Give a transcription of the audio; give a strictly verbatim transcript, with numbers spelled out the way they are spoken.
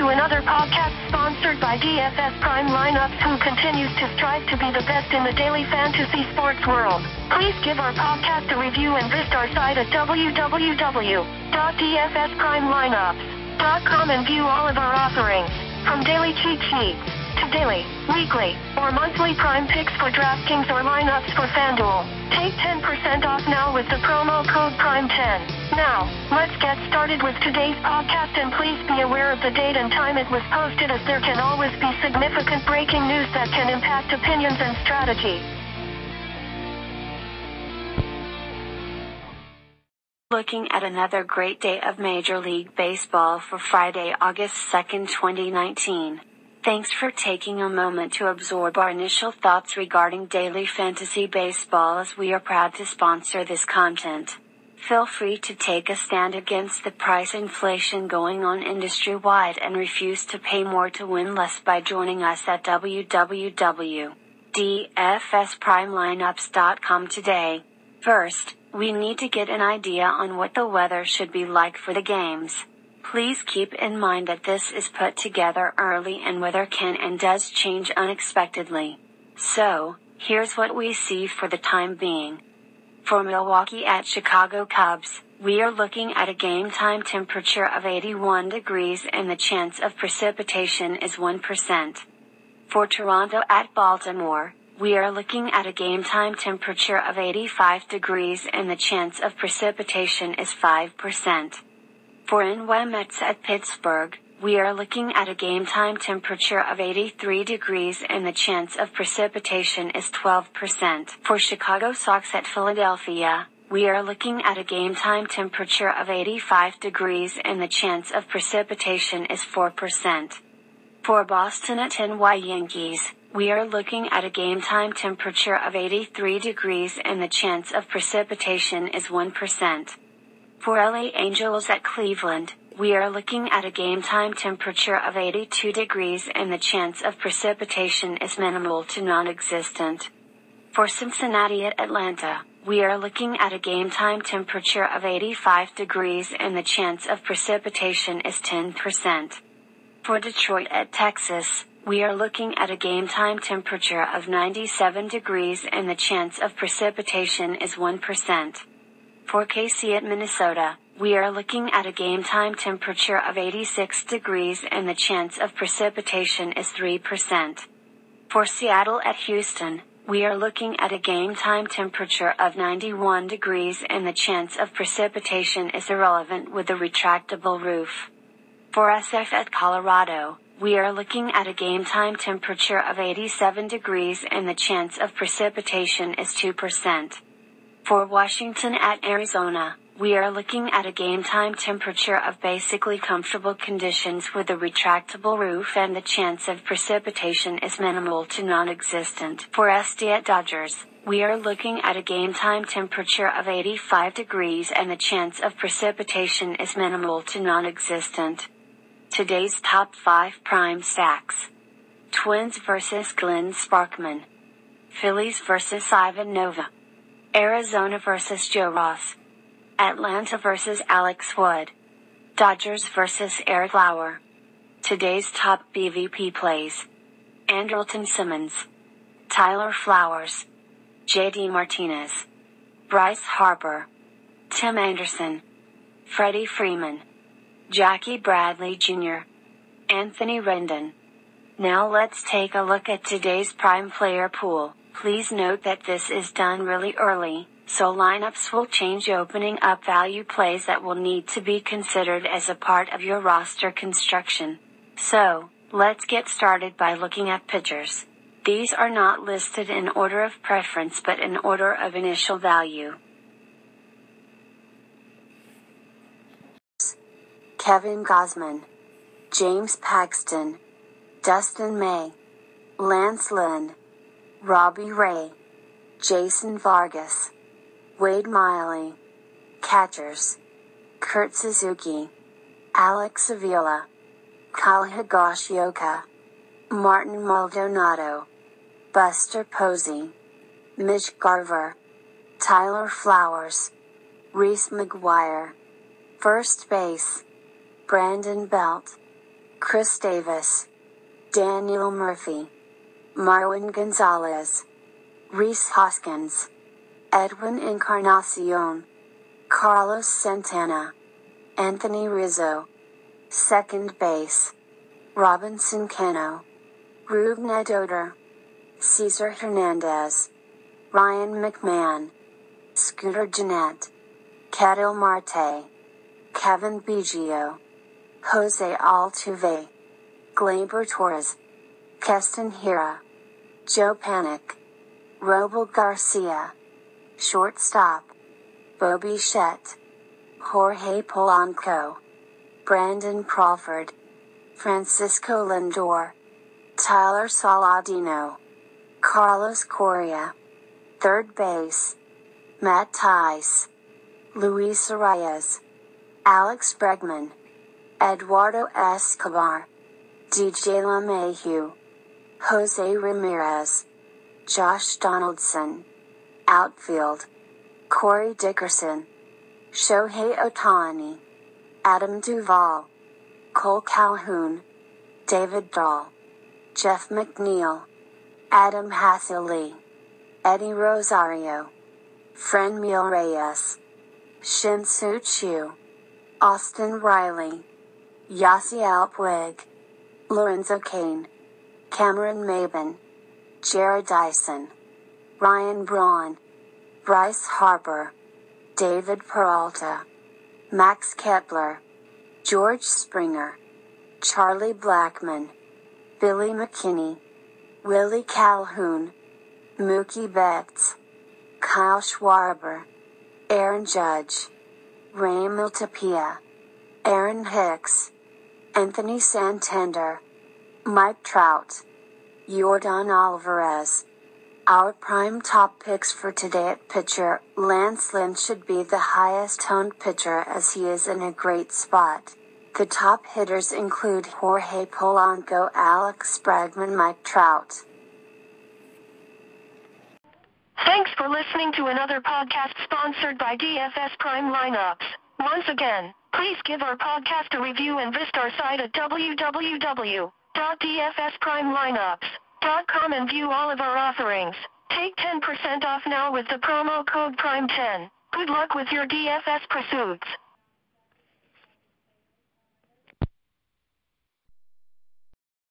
to another podcast sponsored by D F S Prime Lineups, who continues to strive to be the best in the daily fantasy sports world. Please give our podcast a review and visit our site at w w w dot d f s prime lineups dot com and view all of our offerings, from daily cheat sheets to daily, weekly, or monthly prime picks for DraftKings or lineups for FanDuel. Take ten percent off now with the promo code prime ten. Now, let's get started with today's podcast, and please be aware of the date and time it was posted, as there can always be significant breaking news that can impact opinions and strategy. Looking at another great day of Major League Baseball for Friday, August second, twenty nineteen. Thanks for taking a moment to absorb our initial thoughts regarding daily fantasy baseball, as we are proud to sponsor this content. Feel free to take a stand against the price inflation going on industry-wide and refuse to pay more to win less by joining us at w w w dot d f s prime lineups dot com today. First, we need to get an idea on what the weather should be like for the games. Please keep in mind that this is put together early and weather can and does change unexpectedly. So, here's what we see for the time being. For Milwaukee at Chicago Cubs, we are looking at a game time temperature of eighty-one degrees and the chance of precipitation is one percent. For Toronto at Baltimore, we are looking at a game time temperature of eighty-five degrees and the chance of precipitation is five percent. For N Y Mets at Pittsburgh, we are looking at a game time temperature of eighty-three degrees and the chance of precipitation is twelve percent. For Chicago Sox at Philadelphia, we are looking at a game time temperature of eighty-five degrees and the chance of precipitation is four percent. For Boston at N Y Yankees, we are looking at a game time temperature of eighty-three degrees and the chance of precipitation is one percent. For L A Angels at Cleveland, we are looking at a game time temperature of eighty-two degrees and the chance of precipitation is minimal to non-existent. For Cincinnati at Atlanta, we are looking at a game time temperature of eighty-five degrees and the chance of precipitation is ten percent. For Detroit at Texas, we are looking at a game time temperature of ninety-seven degrees and the chance of precipitation is one percent. For K C at Minnesota, we are looking at a game time temperature of eighty-six degrees and the chance of precipitation is three percent. For Seattle at Houston, we are looking at a game time temperature of ninety-one degrees and the chance of precipitation is irrelevant with a retractable roof. For S F at Colorado, we are looking at a game time temperature of eighty-seven degrees and the chance of precipitation is two percent. For Washington at Arizona, we are looking at a game time temperature of basically comfortable conditions with a retractable roof and the chance of precipitation is minimal to non-existent. For S D at Dodgers, we are looking at a game time temperature of eighty-five degrees and the chance of precipitation is minimal to non-existent. Today's top five prime stacks. Twins versus Glenn Sparkman. Phillies versus Ivan Nova. Arizona versus Joe Ross. Atlanta versus Alex Wood. Dodgers versus Eric Lauer. Today's top B V P plays. Andrelton Simmons. Tyler Flowers. J D Martinez. Bryce Harper. Tim Anderson. Freddie Freeman. Jackie Bradley Junior Anthony Rendon. Now let's take a look at today's prime player pool. Please note that this is done really early, so lineups will change, opening up value plays that will need to be considered as a part of your roster construction. So, let's get started by looking at pitchers. These are not listed in order of preference but in order of initial value. Kevin Gausman. James Paxton. Dustin May. Lance Lynn. Robbie Ray. Jason Vargas. Wade Miley. Catchers. Kurt Suzuki. Alex Avila. Kyle Higashioka. Martin Maldonado. Buster Posey. Mitch Garver. Tyler Flowers. Reese McGuire. First base. Brandon Belt. Chris Davis, Daniel Murphy, Marwin Gonzalez, Reese Hoskins, Edwin Encarnacion, Carlos Santana, Anthony Rizzo, second base, Robinson Cano, Rougned Odor, Cesar Hernandez, Ryan McMahon, Scooter Gennett, Ketel Marte, Kevin Biggio, Jose Altuve, Gleyber Torres, Keston Hiura, Joe Panik, Robel Garcia, shortstop, Bo Bichette, Jorge Polanco, Brandon Crawford, Francisco Lindor, Tyler Saladino, Carlos Correa, third base, Matt Thaiss, Luis Arias, Alex Bregman, Eduardo Escobar, D J LeMahieu, Jose Ramirez, Josh Donaldson, outfield, Corey Dickerson, Shohei Ohtani, Adam Duvall, Cole Calhoun, David Dahl, Jeff McNeil, Adam Haseley, Eddie Rosario, Franmil Reyes, Shin-Soo Choo, Austin Riley, Yasiel Puig, Lorenzo Cain, Cameron Maybin, Jared Dyson, Ryan Braun, Bryce Harper, David Peralta, Max Kepler, George Springer, Charlie Blackmon, Billy McKinney, Willie Calhoun, Mookie Betts, Kyle Schwarber, Aaron Judge, Raimel Tapia, Aaron Hicks, Anthony Santander, Mike Trout, Yordan Alvarez. Our prime top picks for today at pitcher, Lance Lynn should be the highest owned pitcher as he is in a great spot. The top hitters include Jorge Polanco, Alex Bregman, Mike Trout. Thanks for listening to another podcast sponsored by D F S Prime Lineups. Once again, please give our podcast a review and visit our site at w w w dot d f s prime lineups dot com and view all of our offerings. Take ten percent off now with the promo code prime ten. Good luck with your D F S pursuits.